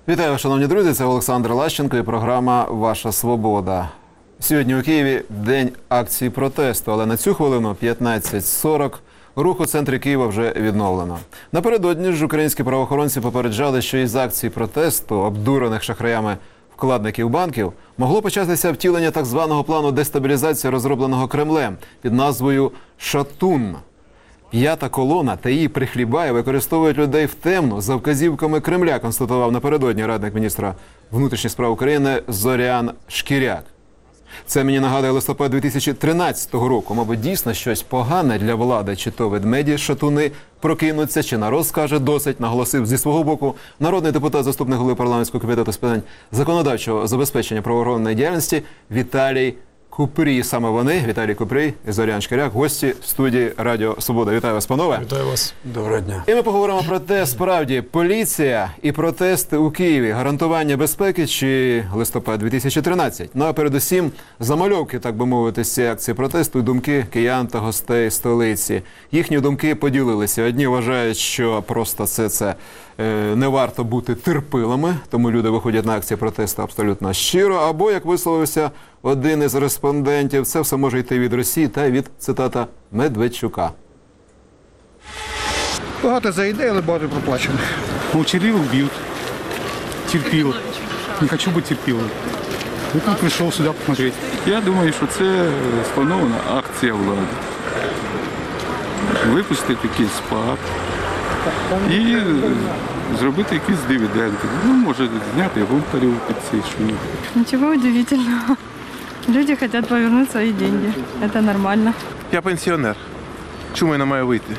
Вітаю, шановні друзі, це Олександр Лащенко і програма «Ваша свобода». Сьогодні у Києві день акції протесту, але на цю хвилину 15:40 рух у центрі Києва вже відновлено. Напередодні ж українські правоохоронці попереджали, що із акцій протесту, обдурених шахраями вкладників банків, могло початися втілення так званого плану дестабілізації, розробленого Кремлем під назвою «Шатун». П'ята колона та її прихлібає використовують людей в темну за вказівками Кремля, констатував напередодні радник міністра внутрішніх справ України Зорян Шкіряк. Це мені нагадує листопад 2013 року. Мабуть, дійсно щось погане для влади, чи то ведмеді шатуни прокинуться, чи народ скаже досить, наголосив зі свого боку народний депутат, заступник голови парламентського комітету з питань законодавчого забезпечення правоохоронної діяльності Віталій Купрій. Саме вони, Віталій Купрій і Зорян Шкіряк, гості студії Радіо Свобода. Вітаю вас, панове. Вітаю вас. Доброго дня. І ми поговоримо про те, справді, поліція і протести у Києві, гарантування безпеки чи листопад 2013. Ну а передусім замальовки, так би мовити, з цієї акції протесту і думки киян та гостей столиці. Їхні думки поділилися. Одні вважають, що просто це не варто бути терпилами, тому люди виходять на акції протесту абсолютно щиро, або, як висловився один із респондентів, це все може йти від Росії та від, цитата, Медведчука. Багато за ідеї, але багато проплачено. Молчаливых бьют. Терпил. Не хочу быть терпилом. Поэтому пришел сюда посмотреть. Я думаю, що це спланована акція влади. Випустити якийсь пак і зробити якісь дивіденди. Ну, може, зняти гумпарів під цей шум. Ничего удивительного. Люди хотят повернуть свои деньги. Это нормально. Я пенсіонер. Чому я не маю вийти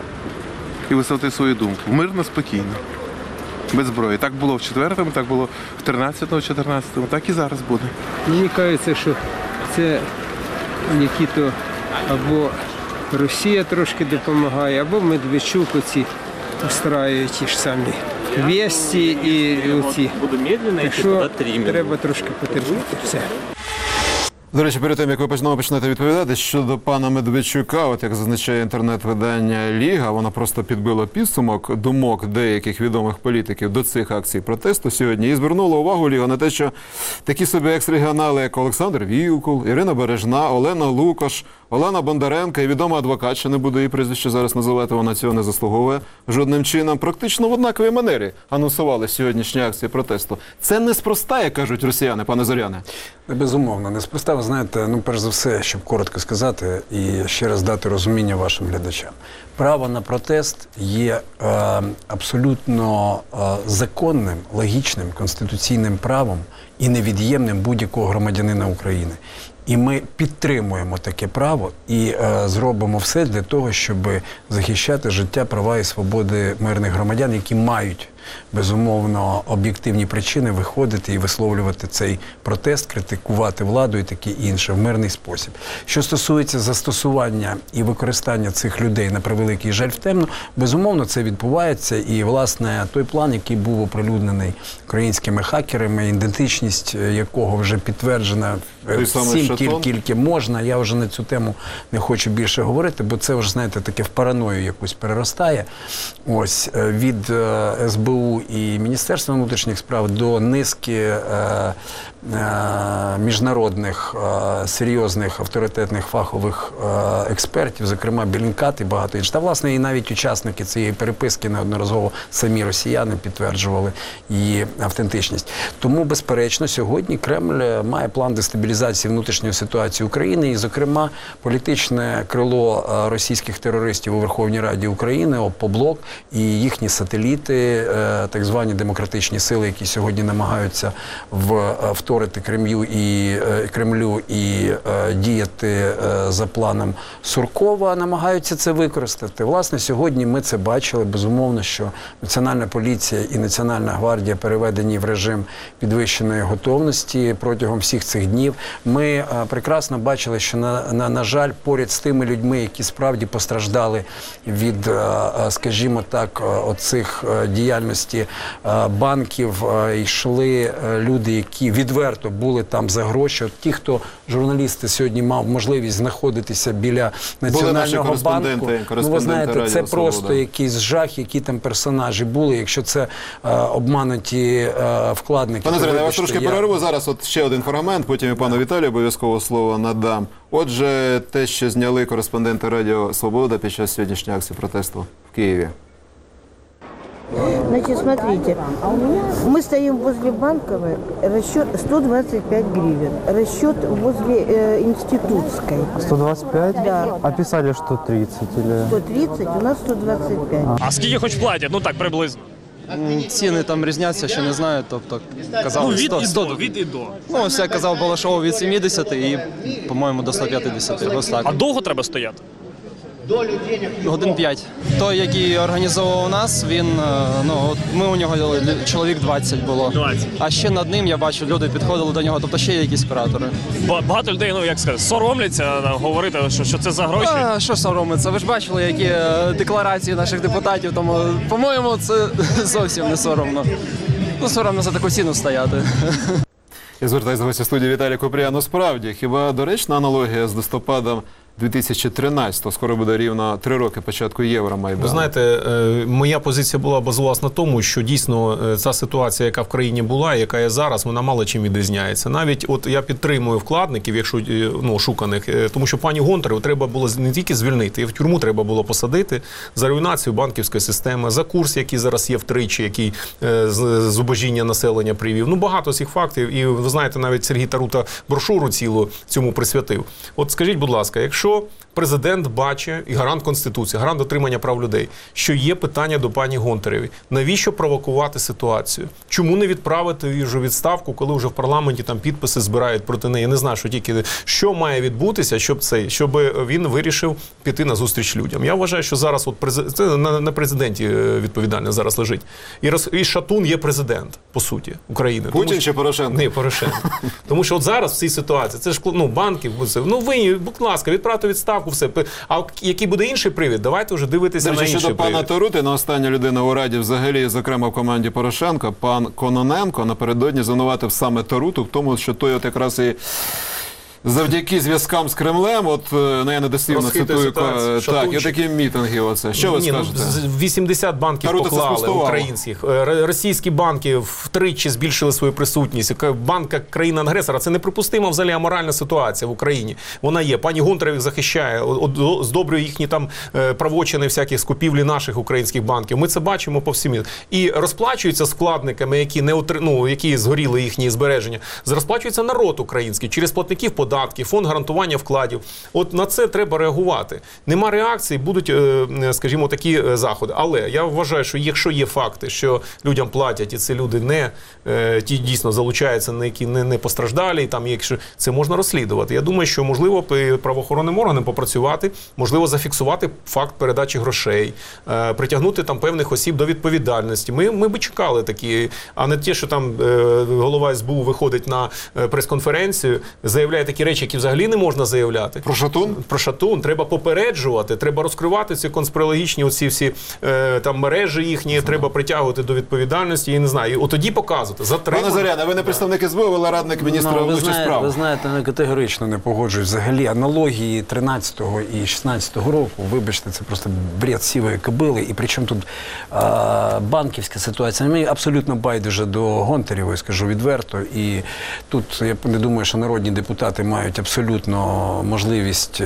і висловити свою думку? Мирно, спокійно, без зброї. Так було в 4-му, так було в 13-му, 14-му, так і зараз буде. Мені кажеться, що це які-то або Росія трошки допомагає, або Медведчук оці устраюють ті ж самі весті і оці. Так що треба трошки потерпіти. Все. До речі, перед тим, як ви почнете відповідати, щодо пана Медведчука, от як зазначає інтернет-видання «Ліга», вона просто підбила підсумок думок деяких відомих політиків до цих акцій протесту сьогодні і звернула увагу Ліга на те, що такі собі екс-регіонали, як Олександр Вілкул, Ірина Бережна, Олена Лукаш, Олена Бондаренко і відома адвокат, що не буду її прізвище зараз називати, вона цього не заслуговує жодним чином, практично в однаковій манері анонсували сьогоднішні акції протесту. Це неспроста, як кажуть росіяни, пане Зоряне? Безумовно, неспроста. Ви знаєте, перш за все, щоб коротко сказати і ще раз дати розуміння вашим глядачам. Право на протест є абсолютно законним, логічним, конституційним правом і невід'ємним будь-якого громадянина України. І ми підтримуємо таке право і зробимо все для того, щоб захищати життя, права і свободи мирних громадян, які мають, безумовно, об'єктивні причини виходити і висловлювати цей протест, критикувати владу і таке інше в мирний спосіб. Що стосується застосування і використання цих людей, на превеликий жаль, в темну, безумовно, це відбувається. І, власне, той план, який був оприлюднений українськими хакерами, ідентичність якого вже підтверджена всім тільки можна, я вже на цю тему не хочу більше говорити, бо це вже, знаєте, таке в параною якусь переростає. Ось, від СБУ і Міністерства внутрішніх справ до низки міжнародних, серйозних, авторитетних, фахових експертів, зокрема Білінкат і багато інших. Та, власне, і навіть учасники цієї переписки неодноразово самі росіяни підтверджували її автентичність. Тому, безперечно, сьогодні Кремль має план дестабілізації внутрішньої ситуації України і, зокрема, політичне крило російських терористів у Верховній Раді України, ОПОБЛОК і їхні сателіти, так звані демократичні сили, які сьогодні намагаються вторити Кремлю і діяти за планом Суркова, намагаються це використати. Власне, сьогодні ми це бачили. Безумовно, що Національна поліція і Національна гвардія переведені в режим підвищеної готовності протягом всіх цих днів. Ми прекрасно бачили, що, на жаль, поряд з тими людьми, які справді постраждали від, скажімо так, оцих діяльностей діяльності банків йшли люди, які відверто були там за гроші. От ті, хто журналісти сьогодні мав можливість знаходитися біля Національного банку, ну, ви знаєте, це просто якийсь жах, які там персонажі були, якщо це обмануті вкладники. Пане Зоряне, я вас вибачте, трошки перерву. Зараз от ще один фрагмент, потім і пану Віталію обов'язково слово надам. Отже, те, що зняли кореспонденти Радіо Свобода під час сьогоднішньої акції протесту в Києві. Значит, смотрите, мы стоим возле Банковой, расчет 125 гривен, расчет возле Институтской. 125? Да. А писали, что 30 или... 130, у нас 125. А скільки хоч платять? Ну так, приблизно. Ціни там різняться, ще не знаю, тобто казали Від і до. Ну, ось я казав Балашову від 70 і, по-моєму, до 150, ось так. А довго треба стояти? Годин 5. Той, який організовував нас, він, ну, от ми у нього чоловік 20 було. 20. А ще над ним, я бачу, люди підходили до нього, тобто ще є якісь куратори. Багато людей, ну як сказати, соромляться говорити, що це за гроші. А що соромиться? Ви ж бачили, які декларації наших депутатів, тому, по-моєму, це зовсім не соромно. Ну, соромно за таку ціну стояти. Я звертаюся до гостя студії Віталія Купрія. Ну, справді, хіба доречна аналогія з листопадом 2013-го, скоро буде рівно 3 роки початку Євромайдану? Ви знаєте, моя позиція була базувалась на тому, що дійсно ця ситуація, яка в країні була, яка є зараз, вона мало чим відрізняється. Навіть от я підтримую вкладників, якщо шуканих, тому що пані Гонтареву треба було не тільки звільнити, і в тюрму треба було посадити за руйнацію банківської системи, за курс, який зараз є втричі, який зубожіння населення привів. Ну, багато цих фактів. І ви знаєте, навіть Сергій Тарута брошуру цілу цьому присвятив. От скажіть, будь ласка, якщо президент бачить, і гарант Конституції, гарант дотримання прав людей, що є питання до пані Гонтаревої, навіщо провокувати ситуацію? Чому не відправити її вже у відставку, коли вже в парламенті там підписи збирають проти неї? Я не знаю, що має відбутися, щоб він вирішив піти на зустріч людям. Я вважаю, що зараз це на президенті відповідальність зараз лежить. І Шатун є президент, по суті, України. Путін чи Порошенко? Ні, Порошенко. Тому що от зараз в цій ситуації, це ж банки, ви, будь ласка, відправте відставку, все. А який буде інший привід, давайте вже дивитися на інший привід. Щодо пана Тарути, остання людина у Раді, взагалі, зокрема в команді Порошенка, пан Кононенко напередодні звинуватив саме Таруту в тому, що той от якраз і завдяки зв'язкам з Кремлем, я недослівно цитую, так, і такі мітинги оце. Що ви скажете? 80 банків Тарута поклали українських. Російські банки втричі збільшили свою присутність. Банк країни-агресора – це неприпустима взагалі аморальна ситуація в Україні. Вона є. Пані Гонтарева їх захищає, здобрює їхні там правочини всяких з купівлі наших українських банків. Ми це бачимо по всім. І розплачуються з вкладниками, які згоріли їхні збереження. Розплачується народ український через платників податків, фонд гарантування вкладів. От на це треба реагувати. Нема реакції, будуть, скажімо, такі заходи. Але я вважаю, що якщо є факти, що людям платять, і це люди ті дійсно залучаються, які не постраждалі, там, якщо це можна розслідувати. Я думаю, що можливо правоохоронним органам попрацювати, можливо зафіксувати факт передачі грошей, притягнути там певних осіб до відповідальності. Ми би чекали такі, а не те, що там голова СБУ виходить на прес-конференцію, заявляє такі речі, які взагалі не можна заявляти. Про Шатун? Про Шатун. Треба попереджувати, треба розкривати ці конспірологічні всі там мережі їхні, треба притягувати до відповідальності, я не знаю. І от тоді показувати. Пане Зоряне, ви не представник СБУ, але радник міністра внутрішніх справ. Ви знаєте, не категорично не погоджуюсь. Взагалі аналогії 13-го і 16-го року, вибачте, це просто бред сівої кобили. І причому тут банківська ситуація. Мені абсолютно байдуже до Гонтаревої, скажу відверто. І тут я не думаю, що народні депутати мають абсолютно можливість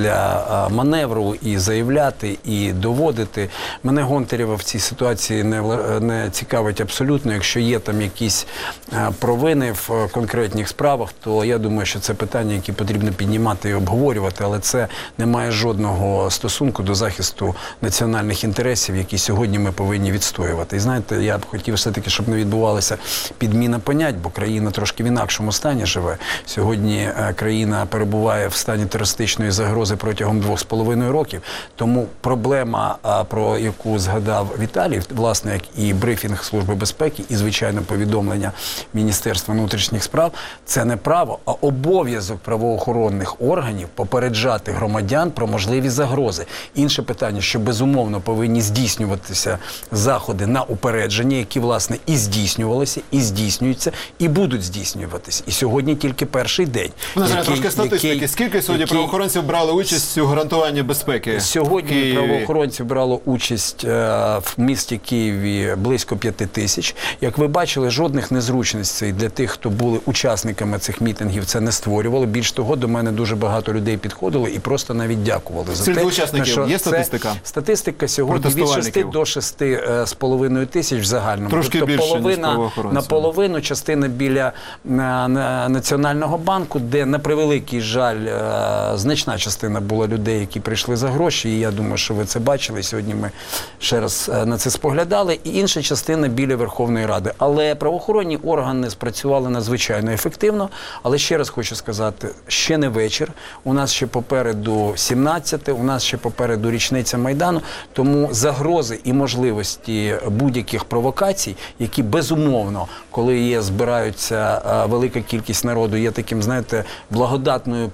для маневру і заявляти, і доводити. Мене Гонтарева в цій ситуації не цікавить абсолютно. Якщо є там якісь провини в конкретних справах, то я думаю, що це питання, які потрібно піднімати і обговорювати, але це не має жодного стосунку до захисту національних інтересів, які сьогодні ми повинні відстоювати. І знаєте, я б хотів все-таки, щоб не відбувалася підміна понять, бо країна трошки в інакшому стані живе. Сьогодні країна перебуває в стані терористичної загрози протягом 2,5 років. Тому проблема, про яку згадав Віталій, власне, як і брифінг Служби безпеки, і, звичайно, повідомлення Міністерства внутрішніх справ, це не право, а обов'язок правоохоронних органів попереджати громадян про можливі загрози. Інше питання, що, безумовно, повинні здійснюватися заходи на упередження, які, власне, і здійснювалися, і здійснюються, і будуть здійснюватися. І сьогодні тільки перший день. Трошки статистики. Скільки сьогодні правоохоронців брали участь у гарантуванні безпеки? Сьогодні правоохоронців брало участь в місті Києві близько 5 тисяч. Як ви бачили, жодних незручностей для тих, хто були учасниками цих мітингів, це не створювало. Більш того, до мене дуже багато людей підходило і просто навіть дякували за те. Скільки учасників? Є статистика? Статистика сьогодні від 6 до 6,5 тисяч в загальному. Трошки тобто більше, ніж половина, правоохоронців. наполовину частина біля Національного банку, де, на превеликий жаль, значна частина була людей, які прийшли за гроші, і я думаю, що ви це бачили. Сьогодні ми ще раз на це споглядали. І інша частина біля Верховної Ради. Але правоохоронні органи спрацювали надзвичайно ефективно. Але ще раз хочу сказати, ще не вечір. У нас ще попереду 17-те, у нас ще попереду річниця Майдану. Тому загрози і можливості будь-яких провокацій, які, безумовно, коли збираються велика кількість народу, є таким, знаєте, благодатною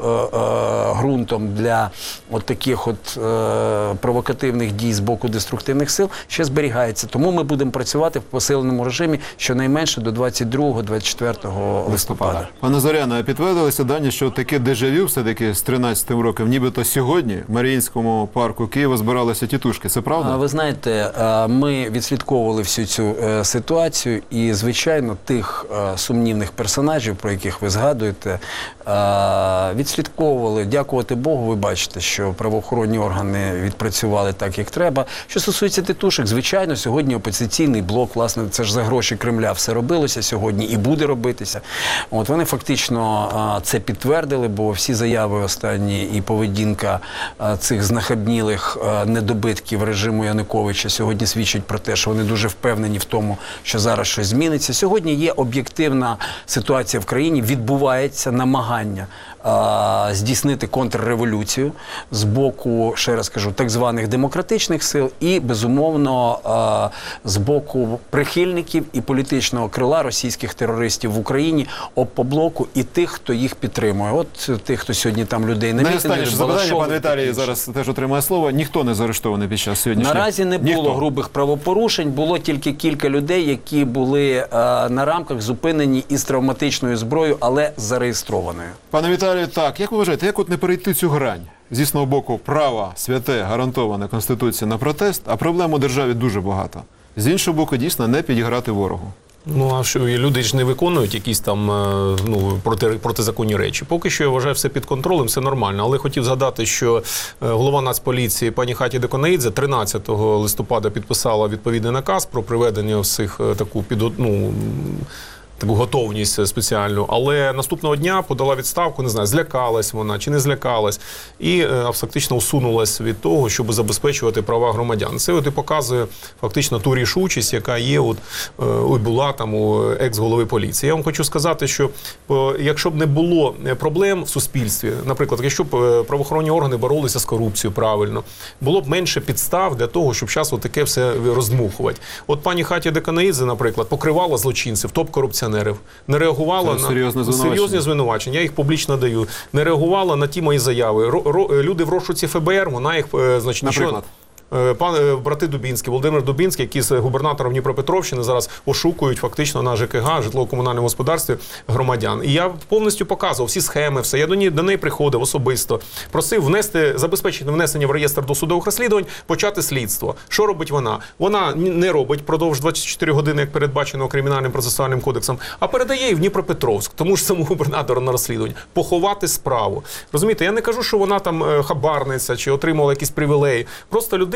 ґрунтом для от таких провокативних дій з боку деструктивних сил, ще зберігається. Тому ми будемо працювати в посиленому режимі щонайменше до 22-24 листопада. Пане Зоряне, а підтвердилися дані, що таке дежавю все-таки з 13-м роком, нібито сьогодні в Маріїнському парку Києва збиралися тітушки. Це правда? Ви знаєте, ми відслідковували всю цю ситуацію і, звичайно, тих сумнівних персонажів, про яких ви згадуєте, відслідковували. Дякувати Богу, ви бачите, що правоохоронні органи відпрацювали так, як треба. Що стосується тітушок, звичайно, сьогодні опозиційний блок, власне, це ж за гроші Кремля все робилося сьогодні і буде робитися. От вони фактично це підтвердили, бо всі заяви останні і поведінка цих знахабнілих недобитків режиму Януковича сьогодні свідчить про те, що вони дуже впевнені в тому, що зараз щось зміниться. Сьогодні є об'єктивна ситуація в країні, відбувається намагання здійснити контрреволюцію з боку, ще раз кажу, так званих демократичних сил і, безумовно, з боку прихильників і політичного крила російських терористів в Україні, ОППО-блоку і тих, хто їх підтримує. От тих, хто сьогодні там людей на мітингах. Найостанніше запитання, пан Віталій зараз теж отримає слово. Ніхто не заарештований під час сьогоднішнього? Наразі не було грубих правопорушень, було тільки кілька людей, які були на рамках зупинені із травматичною зброєю, але зареєстрованою. Пане Віталію, так, як ви вважаєте, як от не перейти цю грань? З існого боку, право святе, гарантоване Конституцією на протест, а проблем у державі дуже багато. З іншого боку, дійсно, не підіграти ворогу. Ну, а що, люди ж не виконують якісь там протизаконні речі. Поки що, я вважаю, все під контролем, все нормально. Але хотів згадати, що голова Нацполіції пані Хаті Деконаїдзе 13 листопада підписала відповідний наказ про приведення всіх таку таку готовність спеціальну, але наступного дня подала відставку, не знаю, злякалась вона чи не злякалась, і фактично усунулась від того, щоб забезпечувати права громадян. Це от і показує фактично ту рішучість, яка є, була там у екс-голови поліції. Я вам хочу сказати, що якщо б не було проблем в суспільстві, наприклад, якщо б правоохоронні органи боролися з корупцією правильно, було б менше підстав для того, щоб зараз таке все роздмухувати. От пані Хаті Деконаїдзе, наприклад, покривала злочинців, топ-корупціонерів, не реагувала на серйозні звинувачення. Я їх публічно даю. Не реагувала на ті мої заяви. Люди в розшуці ФБР, вона їх, значить, наприклад? Брати Дубінські, Володимир Дубінський, які з губернатором Дніпропетровщини зараз ошукують фактично на ЖКГ, житлово-комунальному господарстві громадян. І я повністю показував всі схеми, все. Я до неї приходив особисто, просив забезпечити внесення в реєстр досудових розслідувань, почати слідство. Що робить вона? Вона не робить продовж 24 години, як передбачено Кримінальним процесуальним кодексом, а передає її в Дніпропетровськ, тому ж самому губернатору на розслідування, поховати справу. Розумієте, я не кажу, що вона там хабарниця чи отримала якісь привілеї. Просто людина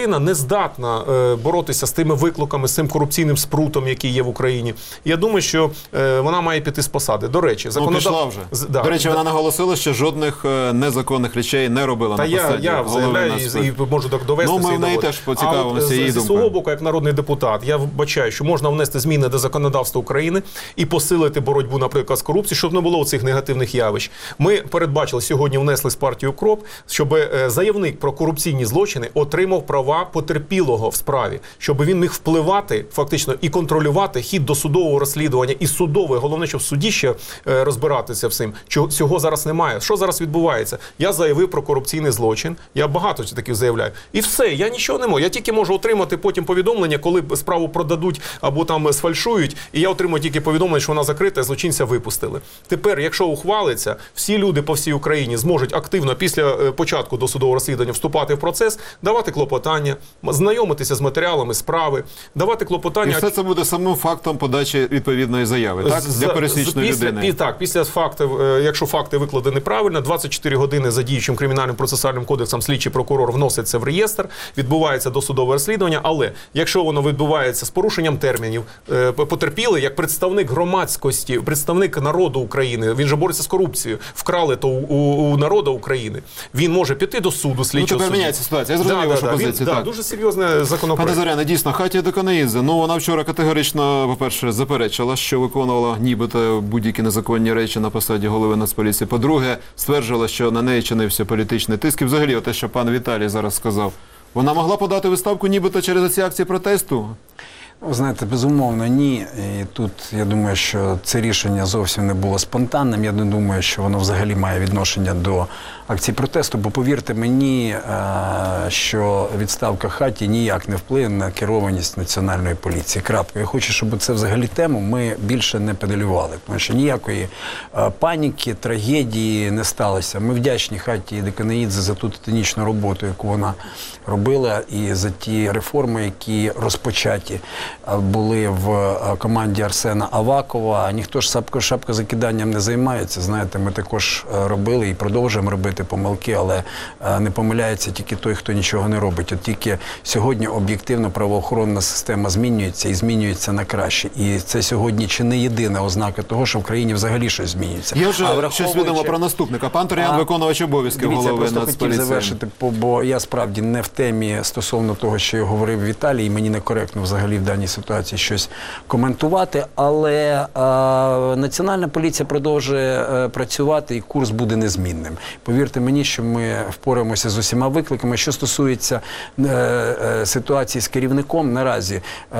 людина не здатна боротися з тими викликами, з цим корупційним спрутом, який є в Україні. Я думаю, що вона має піти з посади. До речі, пішла вже. До речі, вона наголосила, що жодних незаконних речей не робила на посаді. Я заявляю і можу довести. Ми в неї теж поцікавимося її думкою. Зі свого боку, як народний депутат, я вбачаю, що можна внести зміни до законодавства України і посилити боротьбу, наприклад, з корупцією, щоб не було цих негативних явищ. Ми передбачили, сьогодні внесли з партії «Укроп», щоб заявник про корупційні злочини отримав права потерпілого в справі, щоб він міг впливати фактично і контролювати хід досудового розслідування і судове. Головне, щоб в суді ще розбиратися всім. Цього зараз немає. Що зараз відбувається? Я заявив про корупційний злочин, я багато таких заявляю. І все, я нічого не можу. Я тільки можу отримати потім повідомлення, коли справу продадуть або там сфальшують, і я отримую тільки повідомлення, що вона закрита, злочинця випустили. Тепер, якщо ухвалиться, всі люди по всій Україні зможуть активно після початку досудового розслідування вступати в процес, давати клопотання, знайомитися з матеріалами справи, давати клопотання. І все це буде самим фактом подачі відповідної заяви, так? Для пересічної людини. Так, після фактів, якщо факти викладені правильно, 24 години за діючим кримінальним процесуальним кодексом слідчий прокурор вносить це в реєстр, відбувається досудове розслідування, але якщо воно відбувається з порушенням термінів, потерпілий, як представник громадськості, представник народу України, він же бореться з корупцією, вкрали то у народу України, він може піти до суду, слідчого тепер суду. міняється ситуація. Я зрозумів вашу позицію. Так, дуже серйозне законопроект. Пане Зоряне, дійсно, Хатія Доконаїдзе, вона вчора категорично, по-перше, заперечила, що виконувала нібито будь-які незаконні речі на посаді голови Нацполіції. По-друге, стверджувала, що на неї чинився політичний тиск. І взагалі, те, що пан Віталій зараз сказав, вона могла подати відставку нібито через ці акції протесту? Ви знаєте, безумовно, ні. І тут, я думаю, що це рішення зовсім не було спонтанним. Я не думаю, що воно взагалі має відношення до акцій протесту, бо повірте мені, що відставка Хаті ніяк не вплине на керованість Національної поліції. Крапка. Я хочу, щоб це взагалі тему ми більше не педалювали, тому що ніякої паніки, трагедії не сталося. Ми вдячні Хаті Доконаїдзе за ту титанічну роботу, яку вона робила, і за ті реформи, які розпочаті були в команді Арсена Авакова. Ніхто ж шапкозакиданням не займається. Знаєте, ми також робили і продовжуємо робити помилки, але не помиляється тільки той, хто нічого не робить. От тільки сьогодні об'єктивно правоохоронна система змінюється і змінюється на краще. І це сьогодні чи не єдина ознака того, що в країні взагалі щось змінюється. Є вже щось відомо про наступника. Пан Торіан, виконувач обов'язків голови Нацполіції. Я просто хотів завершити, бо я справді не в темі стосовно того, що говорив Віталій, і мені некоректно взагалі в даній ситуації щось коментувати, але Національна поліція продовжує працювати і курс буде незмінним. Повірте мені, що ми впораємося з усіма викликами. Що стосується ситуації з керівником, наразі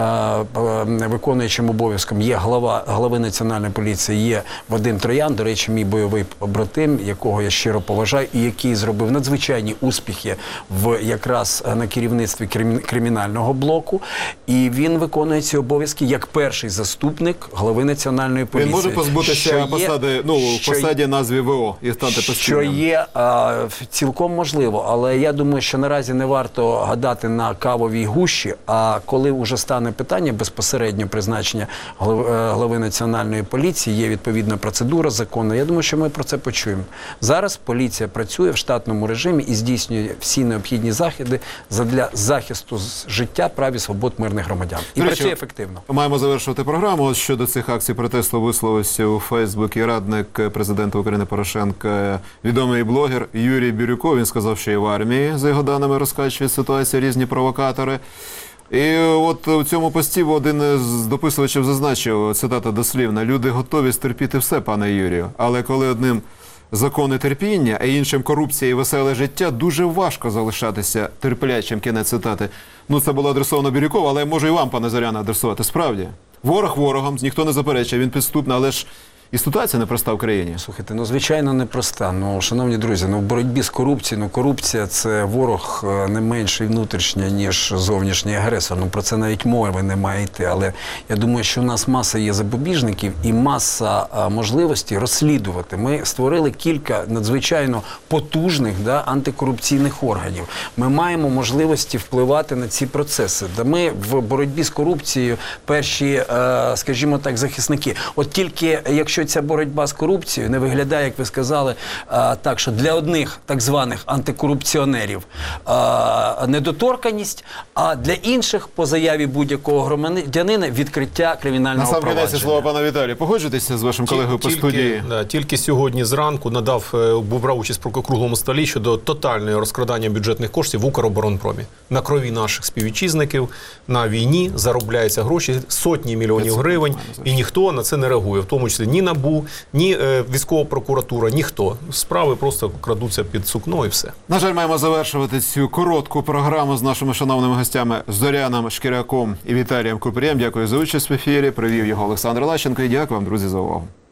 виконуючим обов'язком є глави Національної поліції, є Вадим Троян, до речі, мій бойовий побратим, якого я щиро поважаю і який зробив надзвичайні успіхи якраз на керівництві кримінального блоку. І він виконує ці обов'язки як перший заступник глави Національної поліції. Він може позбутися посади, в посаді назві ВО і стати постійним? Що є цілком можливо, але я думаю, що наразі не варто гадати на кавовій гущі, а коли вже стане питання безпосередньо призначення глави Національної поліції, є відповідна процедура законна, я думаю, що ми про це почуємо. Зараз поліція працює в штатному режимі і здійснює всі необхідні заходи задля захисту життя, прав і свобод мирних громадян. І працює ефективно. Маємо завершувати програму. Ось щодо цих акцій протесту висловився у Фейсбуці радник президента України Порошенка, відомий блогер Юрій Бірюков. Він сказав, що і в армії, за його даними, розкачують ситуацію різні провокатори. І от у цьому пості один з дописувачів зазначив, цитата дослівна, «Люди готові стерпіти все, пане Юрію, але коли одним закони терпіння, а іншим корупція і веселе життя, дуже важко залишатися терплячим». Кінець цитати. Це було адресовано Бірюкову, але можу і вам, пане Зоряне, адресувати. Справді, ворог ворогом, ніхто не заперечує, він підступний, але ж і ситуація непроста в країні. Слухайте, звичайно, непроста. Шановні друзі, в боротьбі з корупцією, корупція – це ворог не менший внутрішній, ніж зовнішній агресор. Про це навіть мови не має йти. Але я думаю, що у нас маса є запобіжників і маса можливостей розслідувати. Ми створили кілька надзвичайно потужних антикорупційних органів. Ми маємо можливості впливати на ці процеси. Ми в боротьбі з корупцією перші, скажімо так, захисники. От тільки, якщо що ця боротьба з корупцією не виглядає, як ви сказали, так, що для одних так званих антикорупціонерів недоторканність, а для інших по заяві будь-якого громадянина відкриття кримінального Насамперед, провадження. слово пана Віталія. Погоджуєтеся з вашим колегою по студії? Тільки сьогодні зранку брав участь в круглому столі щодо тотального розкрадання бюджетних коштів в Укроборонпромі. На крові наших співвітчизників, на війні заробляються гроші, сотні мільйонів гривень, і ніхто на це не реагує, в тому числі ні НАБУ, ні військова прокуратура, ніхто. Справи просто крадуться під сукно і все. На жаль, маємо завершувати цю коротку програму з нашими шановними гостями Зоряном Шкіряком і Віталієм Купрієм. Дякую за участь в ефірі. Провів його Олександр Лащенко і дякую вам, друзі, за увагу.